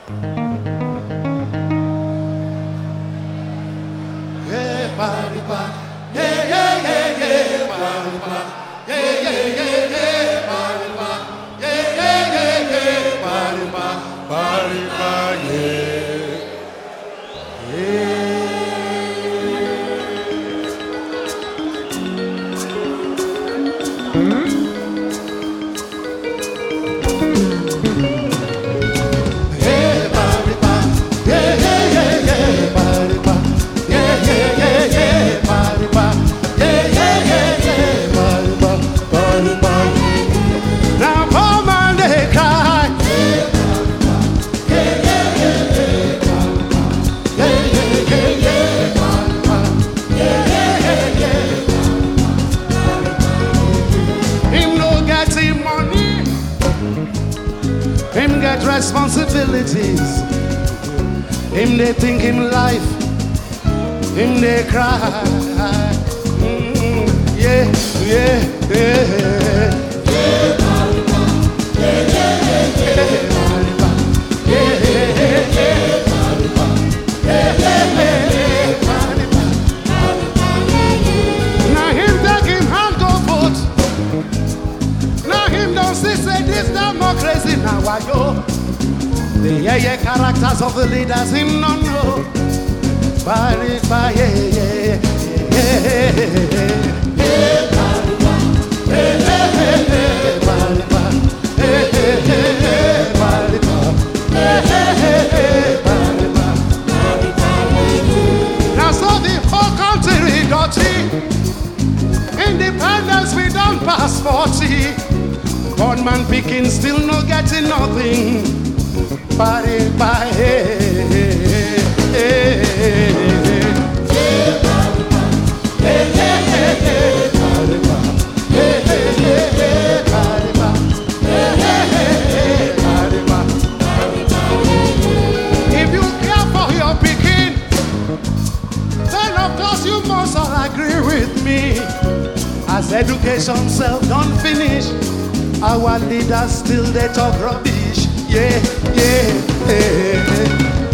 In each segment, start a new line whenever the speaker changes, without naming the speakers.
Responsibilities. Him they think him life. Him they cry. Yeah, yeah, yeah. Now him take him hand go vote. Now him don't see say this democracy now I go. The characters of the leaders him no know. Bye, now so the whole country dirty. Independence we don't pass 40. Gunman picking still no getting nothing. Bye, bye, if you care for your picking, then of course you must all agree with me. As education self don't finish, our leaders still they talk rubbish. Yeah, yeah, yeah.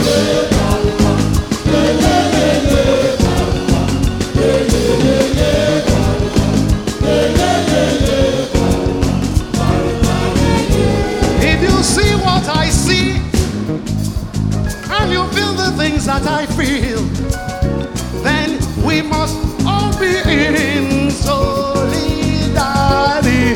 If you see what I see, and you feel the things that I feel, then we must all be in solidarity.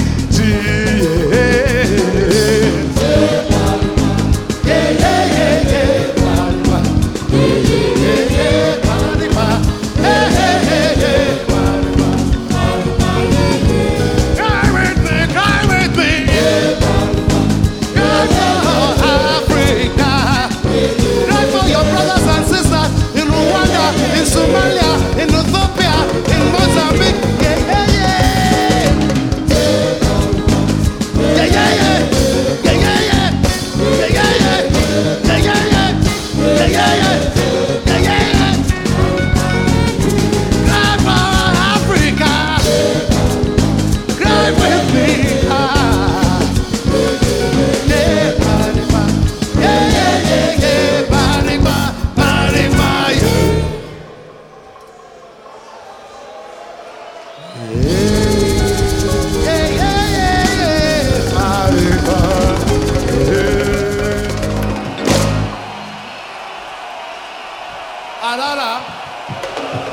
Alala.